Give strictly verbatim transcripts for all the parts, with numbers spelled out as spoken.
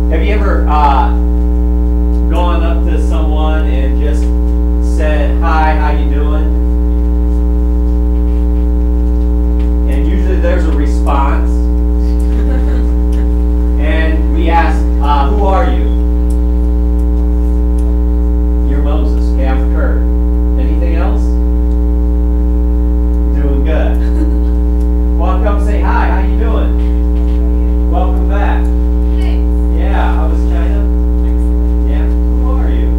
Have you ever uh, gone up to someone and just said, "Hi, how you doing?" And usually there's a response. And we ask, uh, "Who are you?" "You're Moses." "Okay, I'm Kurt." "Anything else?" "Doing good." "Well, come say hi. How you doing?" "Welcome back." "Yeah, how was China?" "Yeah." "Who are you?"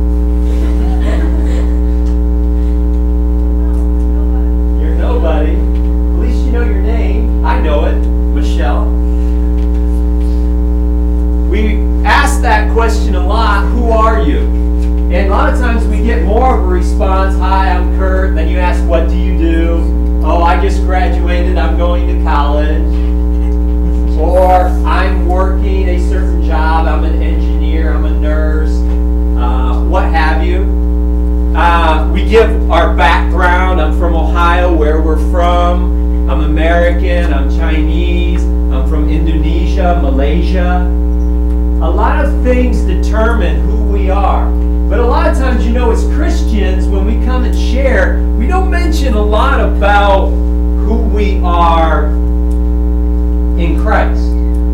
"You're nobody." "At least you know your name." "I know it. Michelle." We ask that question a lot, "Who are you?" And a lot of times we get more of a response, "Hi, I'm Kurt." Then you ask, "What do you do?" "Oh, I just graduated. I'm going to college." Or, "I'm working a certain job. I'm an engineer. I'm a nurse." Uh, what have you. Uh, we give our background. "I'm from Ohio," where we're from. "I'm American." "I'm Chinese." "I'm from Indonesia," Malaysia. A lot of things determine who we are. But a lot of times, you know, as Christians, when we come and share, we don't mention a lot about who we are in Christ.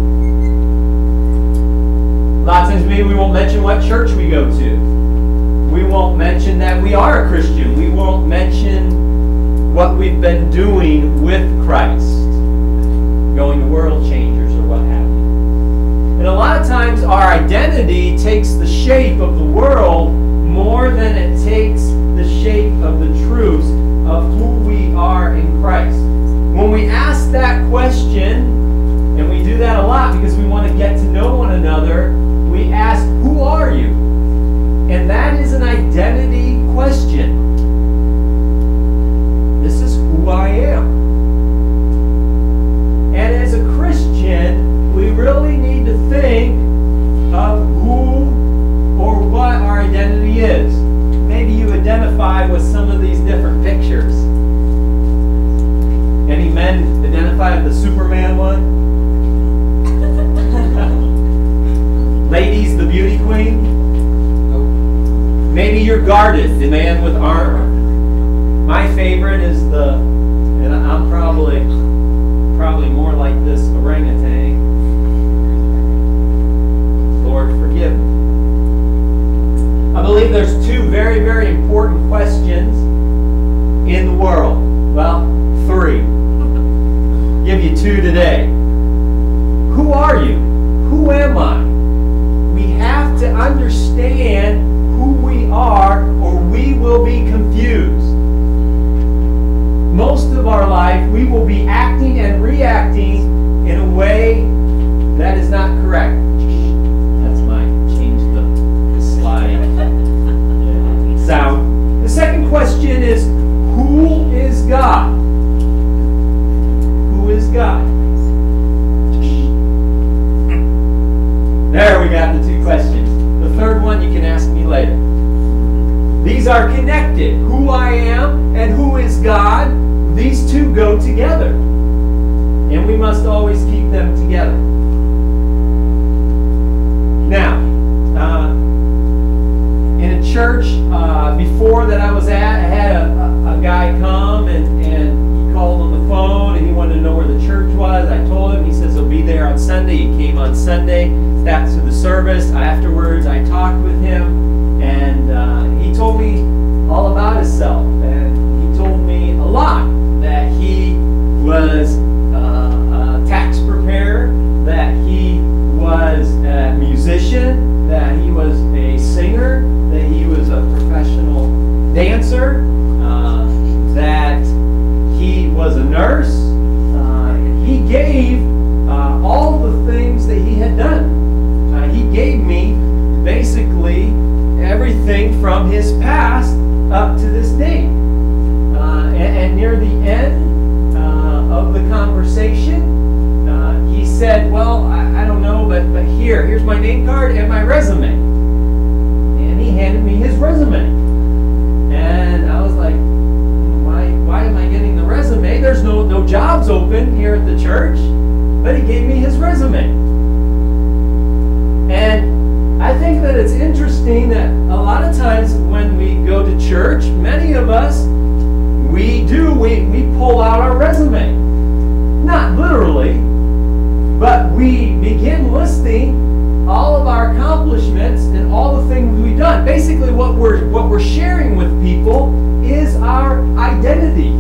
A lot of times maybe we won't mention what church we go to. We won't mention that we are a Christian. We won't mention what we've been doing with Christ, going to World Changers or what have you. And a lot of times our identity takes the shape of the world more than it takes the shape of the truths of who we are in Christ. When we ask that question, and we do that a lot because we want to get to know one another, we ask, "Who are you?" And that is an identity question. This is who I am. And as a Christian, we really need to think of who or what our identity is. Maybe you identify with some of these different pictures. Any men identify with the Superman one? Ladies, the beauty queen? Maybe you're guarded, the man with armor. My favorite is the, and I'm probably probably more like this orangutan. Lord, forgive me. I believe there's two very, very important questions in the world. Well, three. Give you two today. Who are you? Who am I? We have to understand who we are, or we will be confused. Most of our life, we will be acting and reacting in a way that is not correct. That's my change the, the slide sound. The second question is, who is God? Who is God? There we got the two questions. The third one you can ask me later. These are connected. Who I am and who is God, these two go together. And we must always keep them together. Now, uh, in a church uh, before that I was at, I had a, a, a guy come and, and he called on the phone and he wanted to know where the church was. I told him. He says he'll be there on Sunday. He came on Sunday. That's to the service. Afterwards, I talked with him, and uh, he told me all about himself, and he told me a lot, that he was uh, a tax preparer, that he was a musician, that he was a singer, that he was a professional dancer, uh, that he was a nurse. Uh, he gave uh, all the things that he had done. Uh, he gave me basically everything from his past up to this date. Uh, and, and near the end uh, of the conversation, uh, he said, "Well, I, I don't know, but, but here, here's my name card and my resume." And he handed me his resume. And I was like, why, why am I getting the resume? There's no, no jobs open here at the church. But he gave me his resume. it's interesting that a lot of times when we go to church, many of us, we do, we, we pull out our resume. Not literally, but we begin listing all of our accomplishments and all the things we've done. Basically, what we're what we're sharing with people is our identity.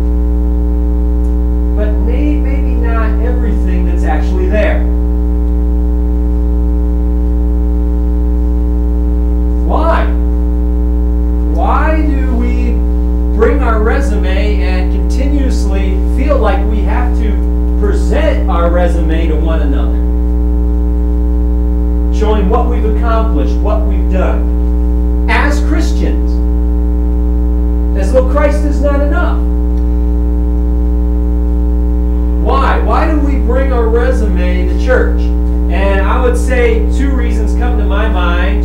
But may, maybe not everything that's actually there. Why? Why do we bring our resume and continuously feel like we have to present our resume to one another? Showing what we've accomplished, what we've done. As Christians. As though Christ is not enough. Why? Why do we bring our resume to church? And I would say two reasons come to my mind.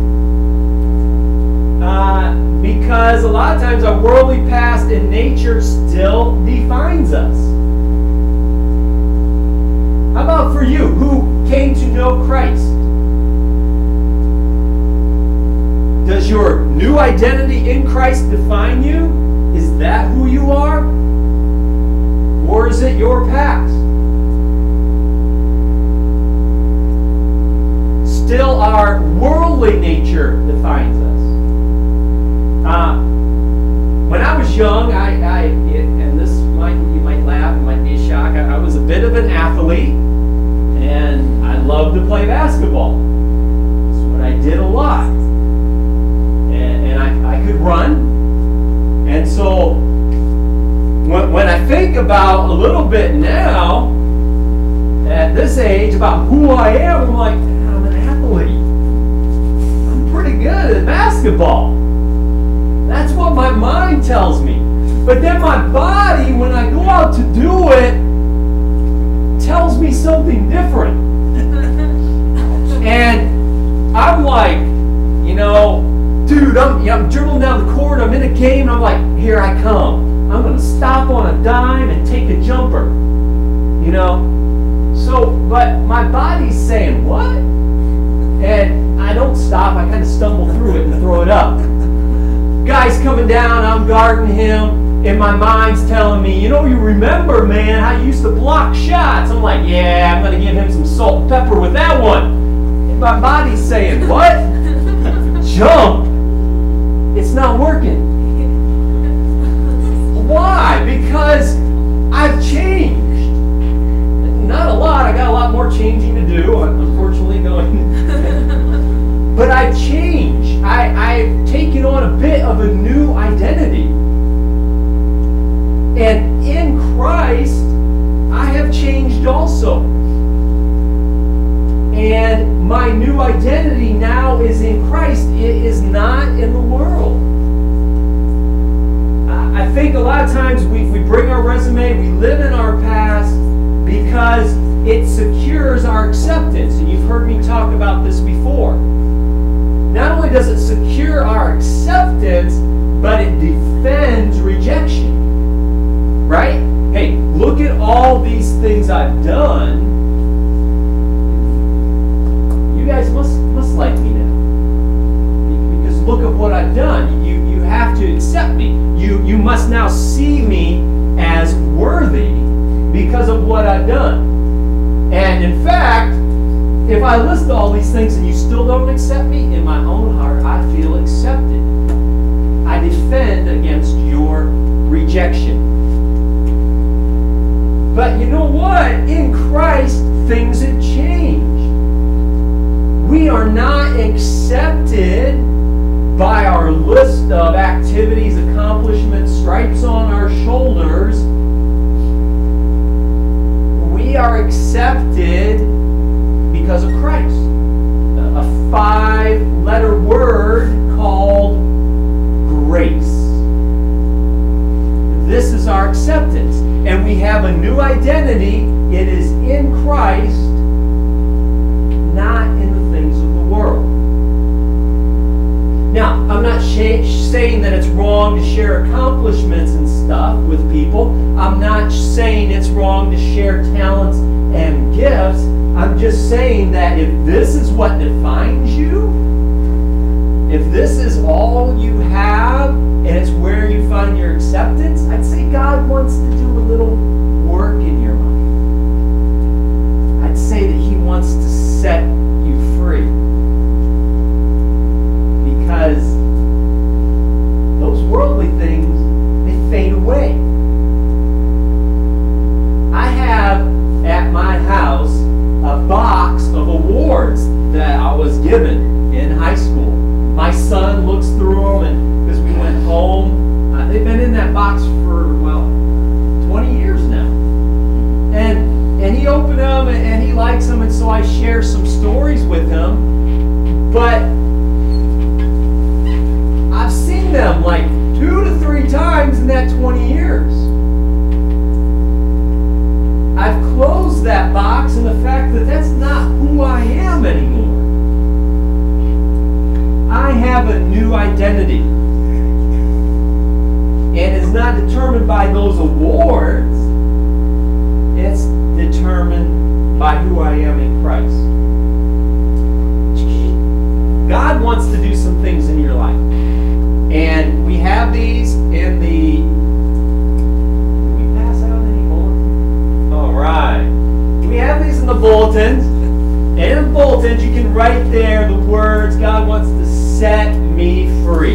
Uh, because a lot of times our worldly past and nature still defines us. How about for you, who came to know Christ? Does your new identity in Christ define you? Is that who you are? Or is it your past? Still, our worldly nature defines us. Uh, when I was young, I, I it, and this might you might laugh, it might be a shock. I, I was a bit of an athlete, and I loved to play basketball. That's what I did a lot, and, and I, I could run. And so, when, when I think about a little bit now, at this age, about who I am, I'm like, I'm an athlete. I'm pretty good at basketball. That's what my mind tells me. But then my body, when I go out to do it, tells me something different. And I'm like, you know, dude, I'm, I'm dribbling down the court, I'm in a game, and I'm like, here I come. I'm going to stop on a dime and take a jumper. You know? So, but my body's saying, what? And I don't stop, I kind of stumble through it and throw it up. Guy's coming down, I'm guarding him, and my mind's telling me, you know, you remember, man, how you used to block shots. I'm like, yeah, I'm going to give him some salt and pepper with that one. And my body's saying, what? Jump. It's not working. Why? Because I've changed. Not a lot, I got a lot more changing to do, unfortunately, going. But I've changed. I, I've taken on a bit of a new identity. And in Christ, I have changed also. And my new identity now is in Christ. It is not in the world. I think a lot of times we, we bring our resume, we live in our past because it secures our acceptance. And you've heard me talk about this before. Not only does it secure our acceptance, but it defends rejection. Right? Hey, look at all these things I've done. You guys must must like me now. Because look at what I've done. You you have to accept me. You you must now see me as worthy because of what I've done. And in fact, if I list all these things and you still don't accept me, in my own heart, I feel accepted. I defend against your rejection. But you know what? In Christ, things have changed. We are not accepted by our list of activities, accomplishments, stripes on our shoulders. We are accepted because of Christ. A five-letter word called grace. This is our acceptance. And we have a new identity. It is in Christ, not in the things of the world. Now, I'm not cha- saying that it's wrong to share accomplishments and stuff with people. I'm not saying it's wrong to share talents and gifts. I'm just saying that if this is what defines you, if this is all you have, and it's where you find your acceptance, I'd say God wants to do a little work in your life. I'd say that He wants to set you free. Because those worldly things, they fade away. I have at my house a box of awards that I was given in high school. My son looks through them, and because we went home, uh, they've been in that box for, well, twenty years now. And and he opened them, and, and he likes them, and so I share some stories with him. But I've seen them like two to three times in that twenty years. I've closed that box in the fact that that's not who I am anymore. I have a new identity. And it's not determined by those awards. It's determined by who I am in Christ. God wants to do some things in your life. And we have these in the... Did we pass out any bulletins? All right. We have these in the bulletins. And in the bulletins, you can write there the words, God wants to set me free.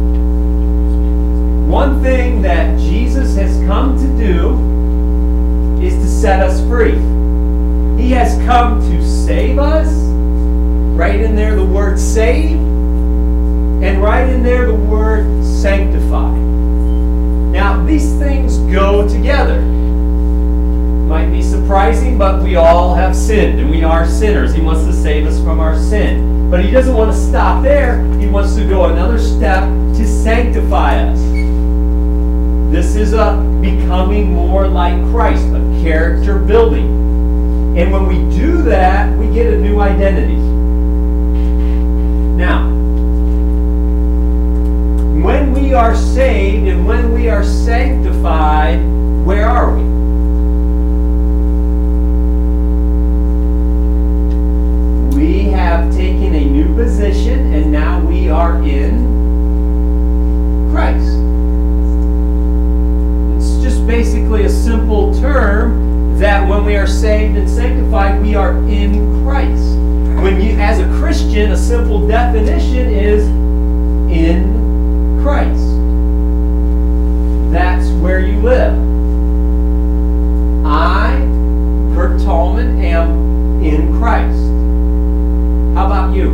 One thing that Jesus has come to do is to set us free. He has come to save us. Right in there the word save. And right in there the word sanctify. Now these things go together. Might be surprising, but we all have sinned and we are sinners. He wants to save us from our sin. But He doesn't want to stop there. He wants to go another step to sanctify us. This is a becoming more like Christ, a character building. And when we do that, we get a new identity. Now, when we are saved and when we are sanctified, where are we? We have taken a new position and now we are in Christ. It's just basically a simple term that when we are saved and sanctified, we are in Christ. When you, as a Christian, a simple definition is in Christ. That's where you live. I, Kurt Tallman, am in Christ. How about you?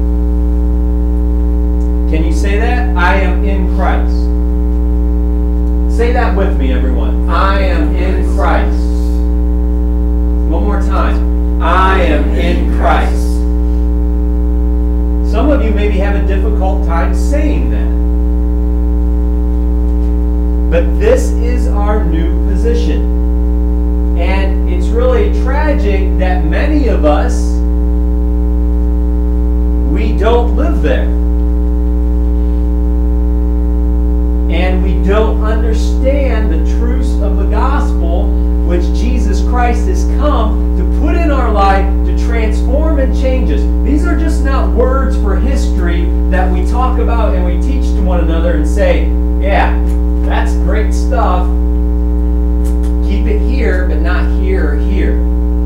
Can you say that? I am in Christ. Say that with me, everyone. I am in Christ. One more time. I am in Christ. Some of you maybe have a difficult time saying that. But this is our new position. And it's really tragic that many of us, we don't live there. And we don't understand the truths of the gospel which Jesus Christ has come to put in our life to transform and change us. These are just not words for history that we talk about and we teach to one another and say, yeah, that's great stuff. Keep it here, but not here or here.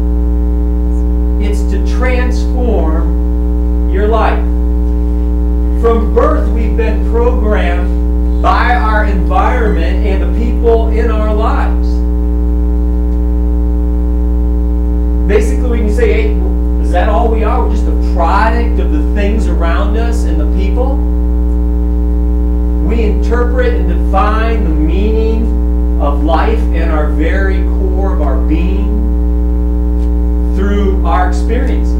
It's to transform your life. From birth, we've been programmed by our environment and the people in our lives. Basically, we can say, hey, is that all we are? We're just a product of the things around us and the people. We interpret and define the meaning of life in our very core of our being through our experiences.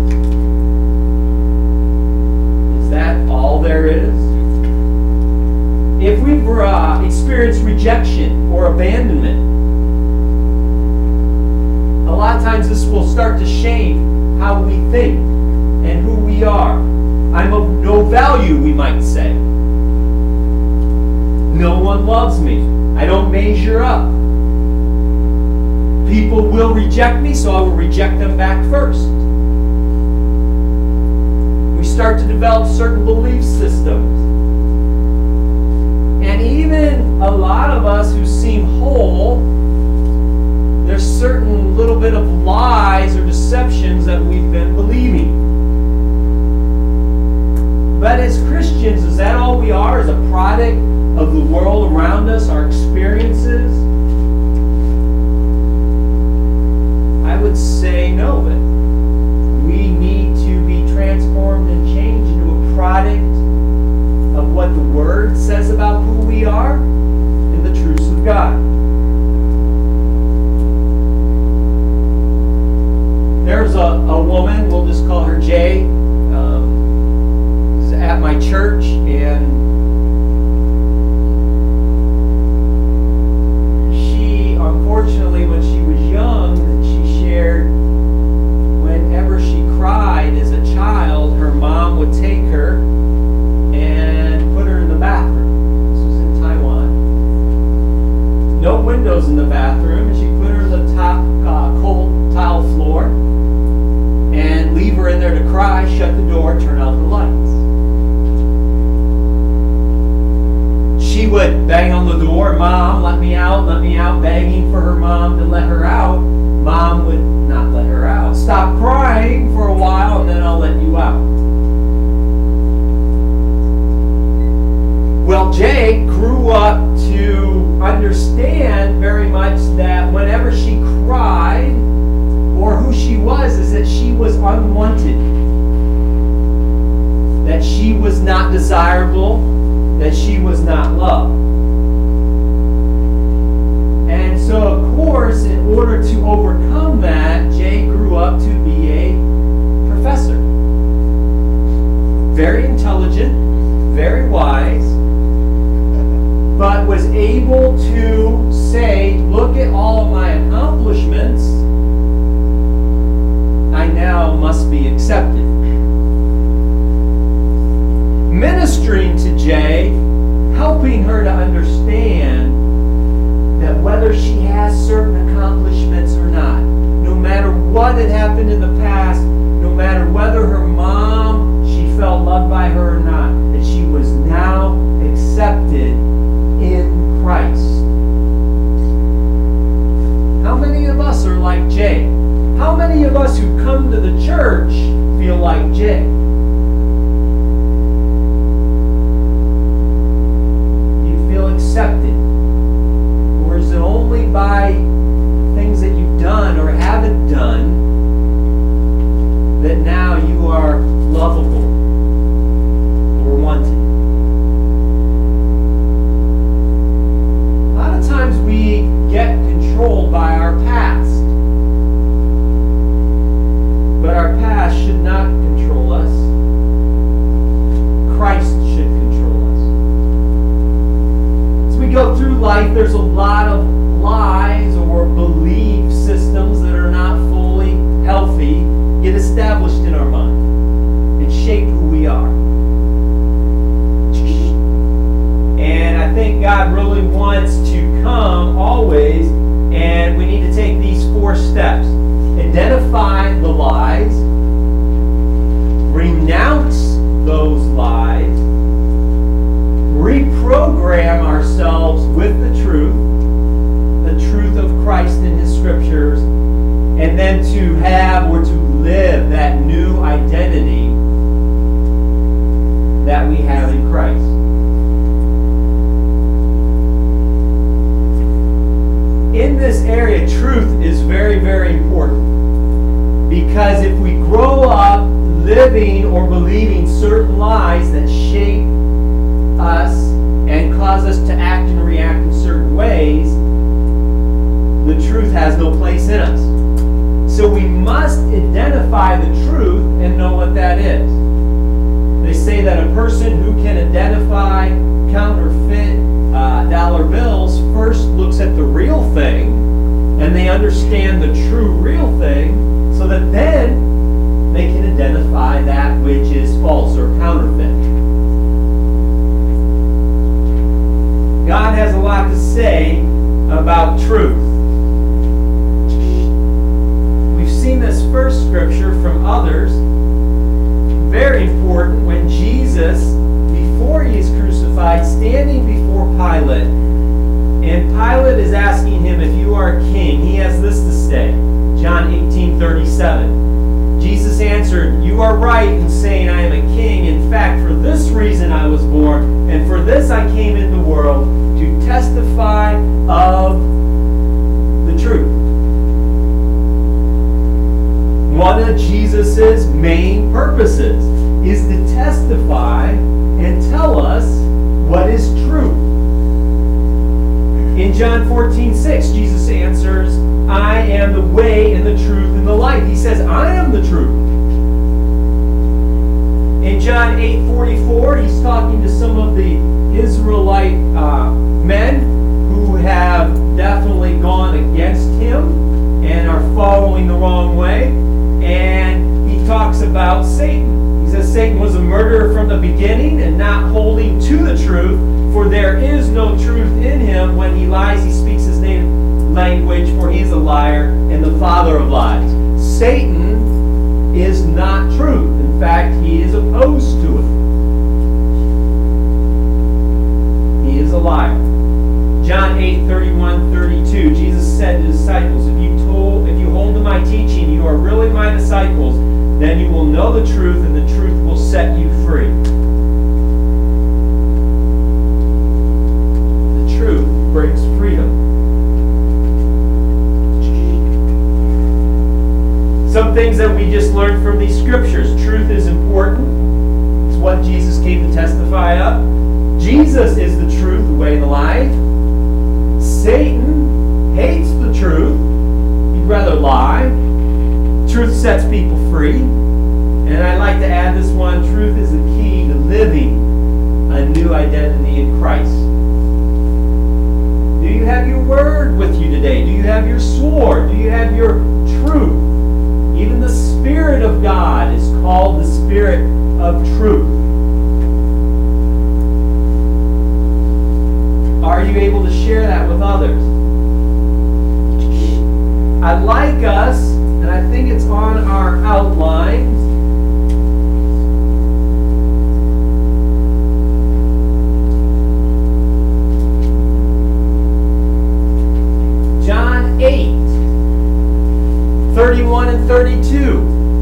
Is that all there is? If we've uh, experienced rejection or abandonment, a lot of times this will start to shape how we think and who we are. I'm of no value, we might say. No one loves me. I don't measure up. People will reject me, so I will reject them back first. We start to develop certain belief systems. And even a lot of us who seem whole, there's certain little bit of lies or deceptions that we've been believing. But as Christians, is that all we are? Is a product of the world around us, our experiences? I would say no, but we need to be transformed and changed into a product of what the Word says about who we are and the truths of God. There's a, a woman, we'll just call her Jay, um, is at my church, and she, unfortunately, when she was young, she shared whenever she cried as a child, her mom would take her and put her in the bathroom. This was in Taiwan. No windows in the bathroom, and she put her in the top uh, cold tile floor and leave her in there to cry, shut the door, turn out the lights. She would bang on the door, "Mom, let me out, let me out," begging for her mom to let her out. Mom would not let her out. "Stop crying for a while and then I'll let you out." Well, Jay grew up to understand very much that whenever she cried, or who she was, is that she was unwanted. That she was not desirable. That she was not loved. And so, of course, in order to overcome that, Jay grew up to be a professor. Very intelligent, very wise, but was able to say, "Look at all of my accomplishments. I now must be accepted." Ministering to Jay, helping her to understand that whether she has certain accomplishments or not, no matter what had happened in the past, no matter whether her mom, she felt loved by her or not, that she was now accepted in Christ. How many of us are like Jay? How many of us who come to the church feel like Jay? You feel accepted? Or is it only by things that you've done or haven't done that now you are lovable or wanted? A lot of times we get controlled by our past. But our past should not control us. Christ should control us. As we go through life, there's a lot of lies or belief systems that are not fully healthy get established in our mind and shape who we are. And I think God really wants to come always, and we need to take these four steps. Identify the lies, renounce those lies, reprogram ourselves with the truth, the truth of Christ and His Scriptures, and then to have or to live that new identity that we have in Christ. In this area, truth is very, very important. Because if we grow up living or believing certain lies that shape us and cause us to act and react in certain ways, the truth has no place in us. So we must identify the truth and know what that is. They say that a person who can identify counterfeit uh, dollar bills first looks at the real thing, and they understand the true real thing, so that then they can identify that which is false or counterfeit. God God has a lot to say about truth. We've seen this first scripture from others. Very important when Jesus, before he is crucified, standing before Pilate, and Pilate is asking him if you are a king, he has this to say. John eighteen thirty-seven. Jesus answered, "You are right in saying I am a king. In fact, for this reason I was born, and for this I came into the world, to testify of the truth." One of Jesus' main purposes is to testify and tell us what is true. In John fourteen six, Jesus answers, "I am the way and the truth and the life." He says, I am the truth. In John eight forty-four, he's talking to some of the Israelite uh, men who have definitely gone against him and are following the wrong way. And he talks about Satan. He says Satan was a murderer from the beginning and not holding to the truth, for there is no truth in him. When he lies, he speaks his name language, for he is a liar and the father of lies. Satan is not truth. In fact, he is opposed to it. He is a liar. John eight thirty-one thirty-two, Jesus said to his disciples, if you told, if you hold to my teaching, you are really my disciples, then you will know the truth, and the truth will set you free. The truth brings freedom. Some things that we just learned from these scriptures. Truth is important. It's what Jesus came to testify of. Jesus is the truth, the way, and the life. Satan hates the truth. He'd rather lie. Truth sets people free. And I'd like to add this one. Truth is the key to living a new identity in Christ. Do you have your word with you today? Do you have your sword? Do you have your truth? Even the Spirit of God is called the Spirit of truth. Are you able to share that with others? I'd like us, and I think it's on our outlines, John eight, thirty-one and thirty-two.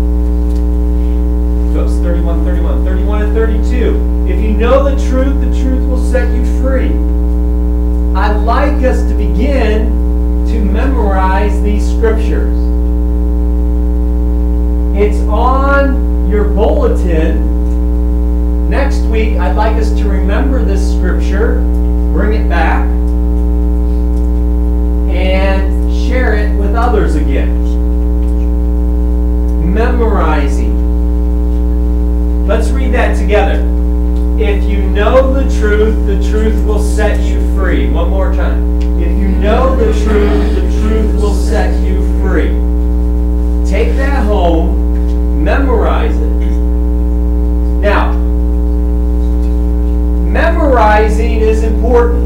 Oops, thirty-one, thirty-one. thirty-one and thirty-two. If you know the truth, the truth will set you free. I'd like us to begin to memorize these scriptures. It's on your bulletin. Next week, I'd like us to remember this scripture, bring it back, and share it with others again. Memorizing. Let's read that together. If you know the truth, the truth will set you free. One more time. If you know the truth, the truth will set you free. Take that home, memorize it. Now, memorizing is important.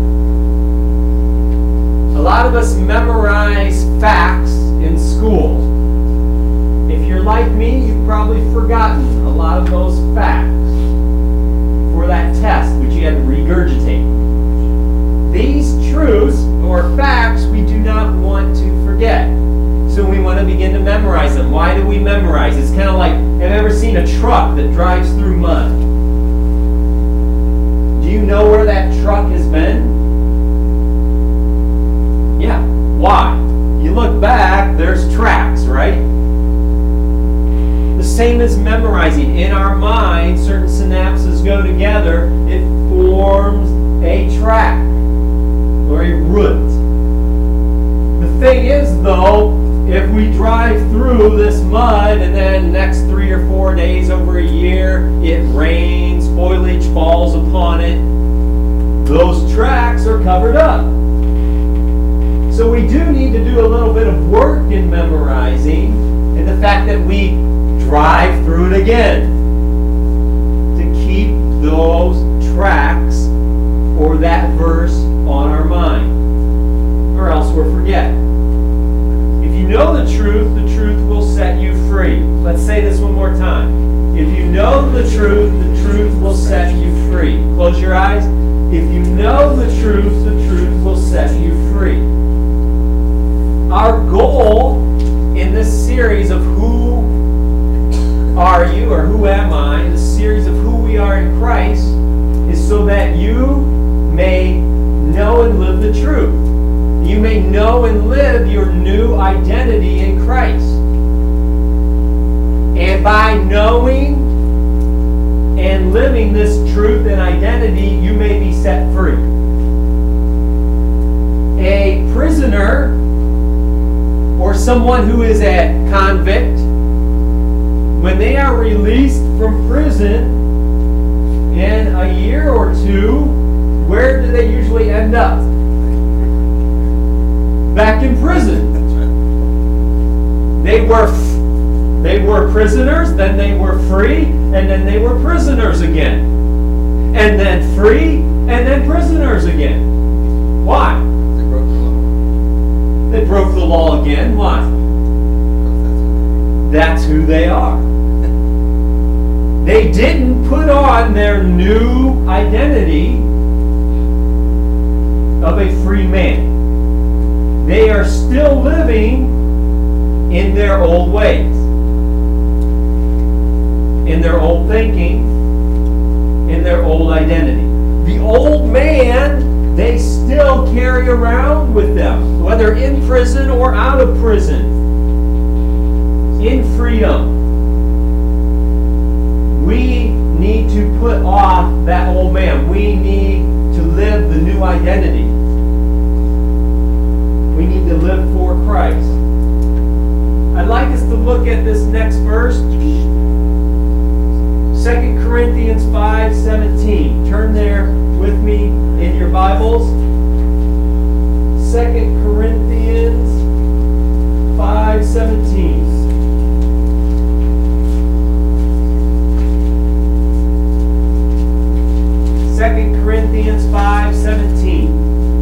A lot of us memorize facts in school. If you're like me, you've probably forgotten a lot of those facts for that test, which you had to regurgitate. These truths or facts we do not want to forget. So we want to begin to memorize them. Why do we memorize? It's kind of like, have you ever seen a truck that drives through mud? Do you know where that truck has been? Yeah. Why? You look back, there's tracks, right? The same as memorizing. In our mind, certain synapses go together. It forms a track or a route. The thing is, though, if we drive through this mud and then next three or four days over a year, it rains, foliage falls upon it, those tracks are covered up. So we do need to do a little bit of work in memorizing, and the fact that we drive through it again to keep those tracks or that verse on our mind, or else we'll forget. If you know the truth, the truth will set you free. Let's say this one more time. If you know the truth, the truth will set you free. Close your eyes. If you know the truth, the truth will set you free. Our goal in this series of Who Are You, or Who Am I, this series of who we are in Christ, is so that you may know and live the truth. You may know and live your new identity in Christ. And by knowing and living this truth and identity, you may be set free. A prisoner, or someone who is a convict, when they are released from prison in a year or two, where do they usually end up? Back in prison. They were they were prisoners, then they were free, and then they were prisoners again. And then free, and then prisoners again. Why? They broke the law. They broke the law again. Why? That's who they are. They didn't put on their new identity of a free man. They are still living in their old ways, in their old thinking, in their old identity. The old man, they still carry around with them, whether in prison or out of prison, in freedom. We need to put off that old man. We need to live the new identity. We need to live for Christ. I'd like us to look at this next verse, Second Corinthians five seventeen. Turn there with me in your Bibles. Second Corinthians five seventeen. Second Corinthians five seventeen.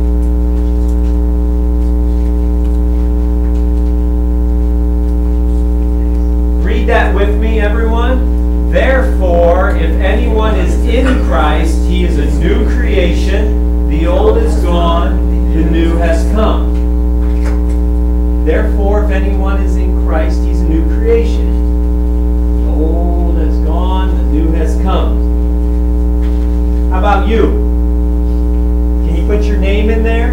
Read that with me, everyone. Therefore, if anyone is in Christ, he is a new creation. The old is gone, the new has come. Therefore, if anyone is in Christ, he's a new creation. The old has gone, the new has come. How about you? Can you put your name in there?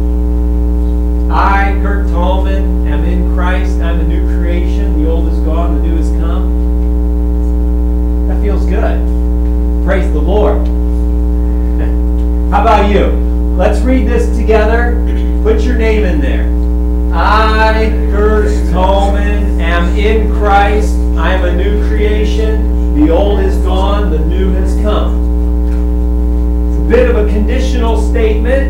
I, Kurt Tallman, am in Christ. I'm a new creation. The old is gone, the new has come. That feels good. Praise the Lord. How about you? Let's read this together. Put your name in there. I, Kurt Tallman, am in Christ. I am a new creation. The old is gone, the new has come. Bit of a conditional statement.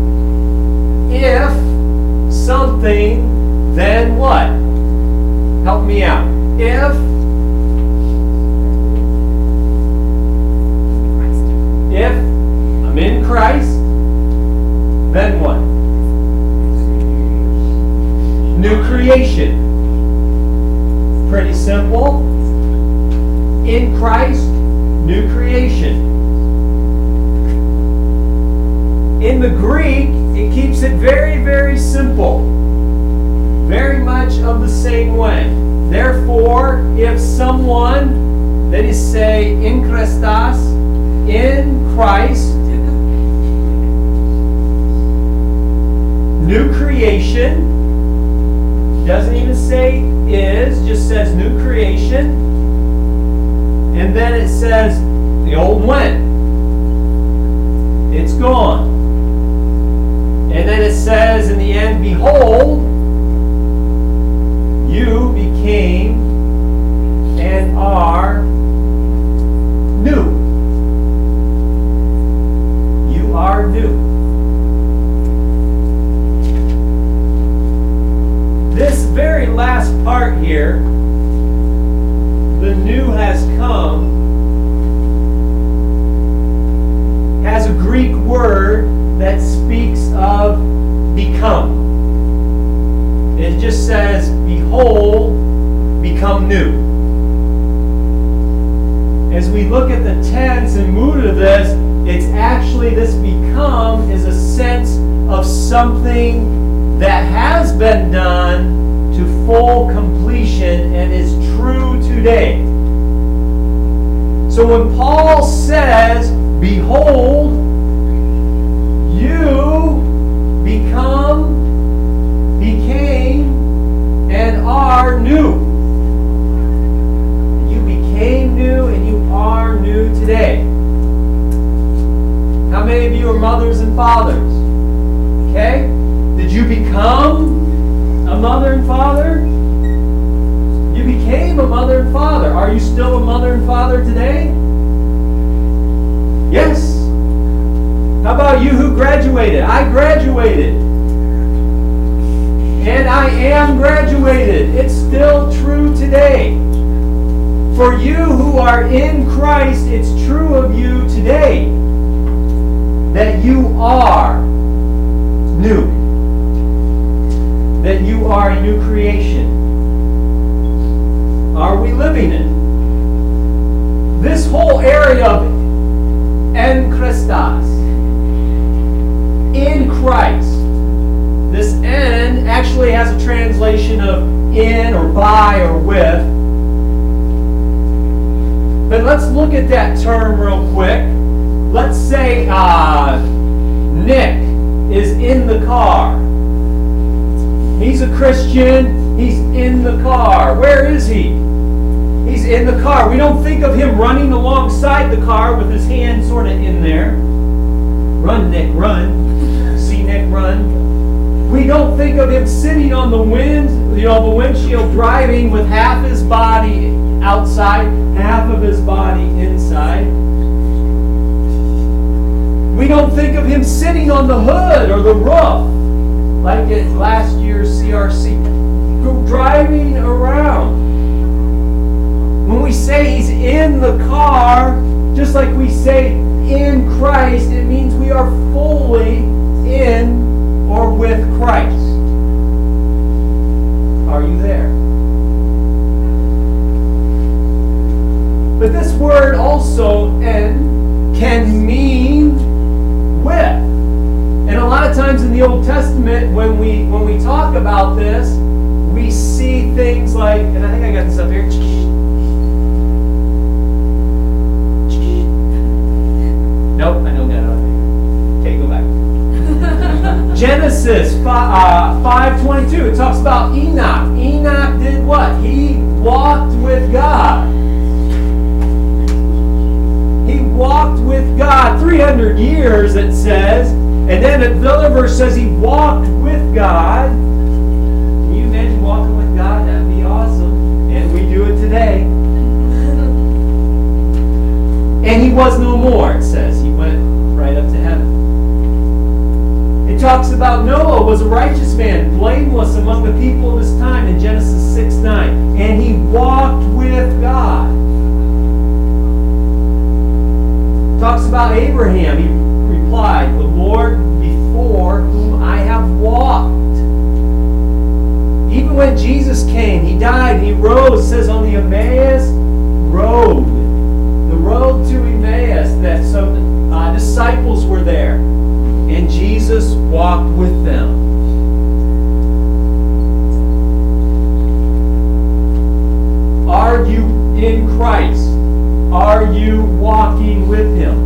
If something, then what? Help me out. If if I'm in Christ, then what? New creation. Pretty simple. In Christ, new creation. In the Greek, it keeps it very, very simple. Very much of the same way. Therefore, if someone, that is say, in Christos, in Christ, new creation, doesn't even say is, just says new creation. And then it says, the old went. It's gone. And then it says in the end, behold, you became and are new. You are new. This very last part here, the new has come, has a Greek word that's speaks of become. It just says, behold, become new. As we look at the tense and mood of this, it's actually, this become is a sense of something that has been done to full completion and is true today. So when Paul says, behold, you become, became, and are new. You became new and you are new today. How many of you are mothers and fathers? Okay? Did you become a mother and father? You became a mother and father. Are you still a mother and father today? Yes. How about you who graduated? I graduated. And I am graduated. It's still true today. For you who are in Christ, it's true of you today that you are new. That you are a new creation. Are we living it? This whole area of en Christos, in Christ, this en actually has a translation of in or by or with. But let's look at that term real quick. Let's say uh, Nick is in the car. He's a Christian. He's in the car. Where is he? He's in the car. We don't think of him running alongside the car with his hand sort of in there. Run, Nick, run. See Nick run. We don't think of him sitting on the wind, you know, the windshield driving with half his body outside, half of his body inside. We don't think of him sitting on the hood or the roof, like at last year's C R C, driving around. When we say he's in the car, just like we say in Christ, it means we are fully in or with Christ. Are you there? But this word also, en, can mean with. And a lot of times in the Old Testament, when we when we talk about this, we see things like, and I think I got this up here. Nope, I don't got it up here. Okay, go back. Genesis five twenty-two, it talks about Enoch. Enoch did what? He walked with God. He walked with God three hundred years, it says. And then another verse says he walked with God. Can you imagine walking with God? That'd be awesome. And we do it today. And he was no more, it says. He went right up to heaven. It talks about Noah was a righteous man, blameless among the people of his time in Genesis six nine. And he walked with God. Talks about Abraham. He replied, the Lord before whom I have walked. Even when Jesus came, he died and he rose, it says on the Emmaus road. The road to Emmaus, that some uh, disciples were there. And Jesus walked with them. Are you in Christ? Are you walking with Him?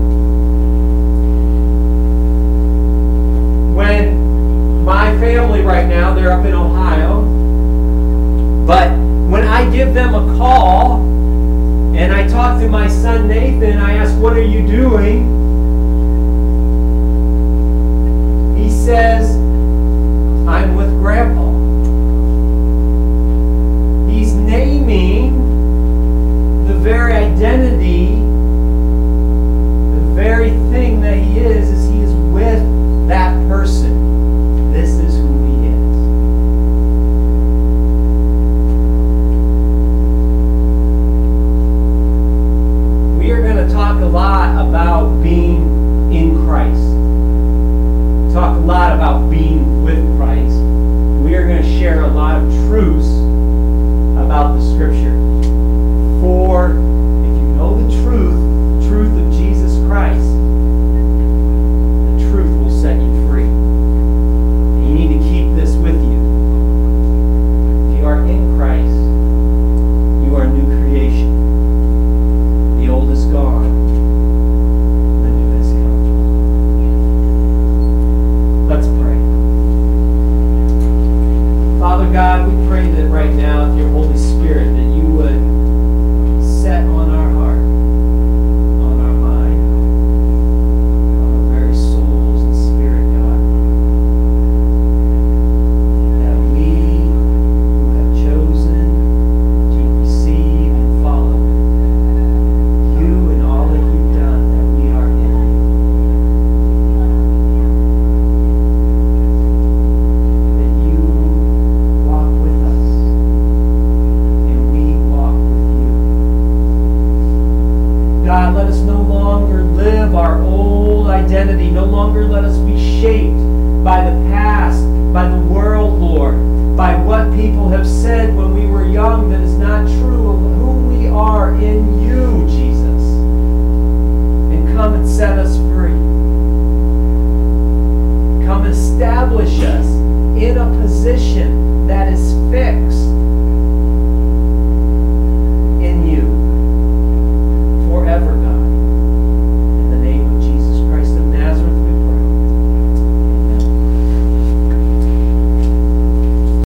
When my family right now, they're up in Ohio, but when I give them a call and I talk to my son Nathan, I ask, what are you doing? He says, I'm with Grandpa. He's naming the very identity, the very thing that he is, is he is with that person. This is who he is. We are going to talk a lot about being in Christ talk a lot about being with Christ. We are going to share a lot of truths about the Scripture. For if you know the truth, the truth of Jesus Christ, the truth will set you free. And you need to keep this with you. If you are in Christ, you are a new creation. The old is gone. The new has come. Let's pray. Father God, we pray that right now, with your Holy Spirit, that you would set on our heart, on our mind, on our very souls and spirit, God, that we who have chosen to receive and follow you and all that you've done, that we are in you. That you walk with us and we walk with you. God, let us no longer live our old identity. No longer let us be shaped by the past, by the world, Lord, by what people have said when we were young that is not true of who we are in you, Jesus. And come and set us free.